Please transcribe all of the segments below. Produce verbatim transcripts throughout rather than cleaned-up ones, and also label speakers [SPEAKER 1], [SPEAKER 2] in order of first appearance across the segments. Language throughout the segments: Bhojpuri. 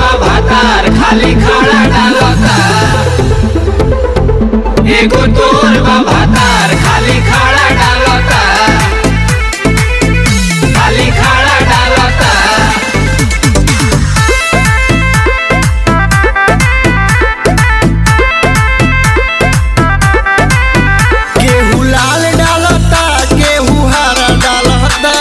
[SPEAKER 1] बा भातार खाली खाड़ा डालता। एगो तोर बा भातार खाली खाड़ा डालता, खाली खाड़ा डालता।
[SPEAKER 2] केहू लाल डालता, केहू हरा डालता,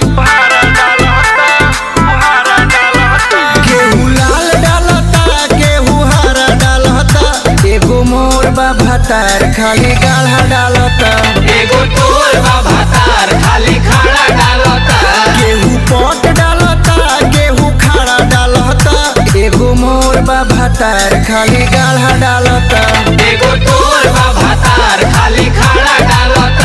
[SPEAKER 2] केहू लाल डालता, केहू हरा डालता। एगो मोर बा भातार खाली गाढ़ा डालता,
[SPEAKER 1] एगो तोर बा भातार खाली खाड़ा डालता।
[SPEAKER 2] केहू पट डालता, केहू खड़ा डालता। एगो मोर बा भातार खाली गाढ़ा डालता।
[SPEAKER 1] एगो तोर बा भातार खाली खाड़ा डालता।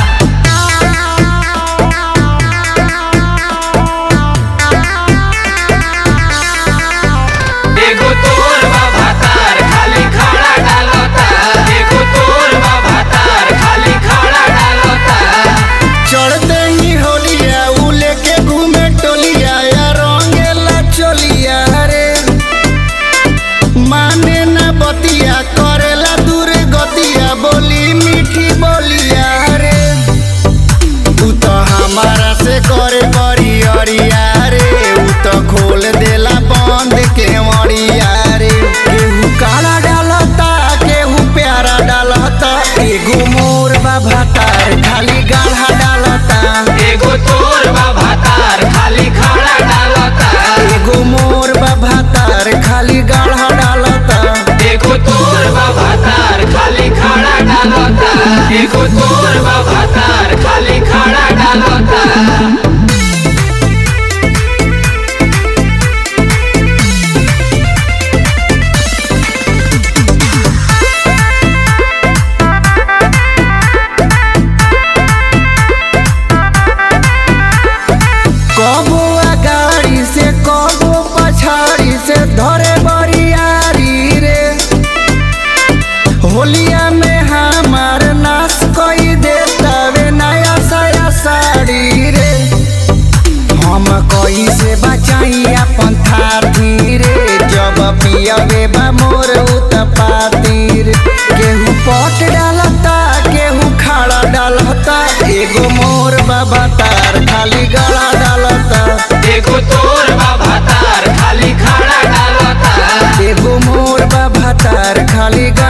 [SPEAKER 1] एगो तोर बा भातार खाली खाड़ा डालता, एगो तोर बा भातार खाली खाड़ा डालता।
[SPEAKER 2] चढ़ते ही होलिया उ लेके घूमे टोलिया, या रंगेला चोलिया रे। माने ना बतिया, करेला दूर गतिया, बोली मीठी बोलिया रे। उ तो हमारा से करे बड़ी अरिया रे, उ तो खोल देला बंद के मरिया रे। केहू काला डालता, केहू प्यारा डालता। एगो मोर बा भातार खाली गाढ़ा डालता,
[SPEAKER 1] एगो तोर बा भातार खाली खाड़ा डालता।
[SPEAKER 2] एगो मोर बा भातार खाली गाढ़ा डालता।
[SPEAKER 1] एगो तोर बा भातार खाली खाड़ा डालता, एगो तोर बा भातार खाली खाड़ा डालता।
[SPEAKER 2] कबो अगाड़ी से कबो पछाड़ी से धरे बरियारी रे। होलिया में हमार नाश कई देता वे नया साया साड़ी रे। हम कई से बचाई अपन थाती रे, जब पियवे बा मोर उतपाती रे। केहू पट डालता, केहू खड़ा डालता। एगो मोर बा भातार खाली गला डालता,
[SPEAKER 1] एगो तोर बा भातार खाली खाड़ा डालता।
[SPEAKER 2] एगो मोर बा भातार खाली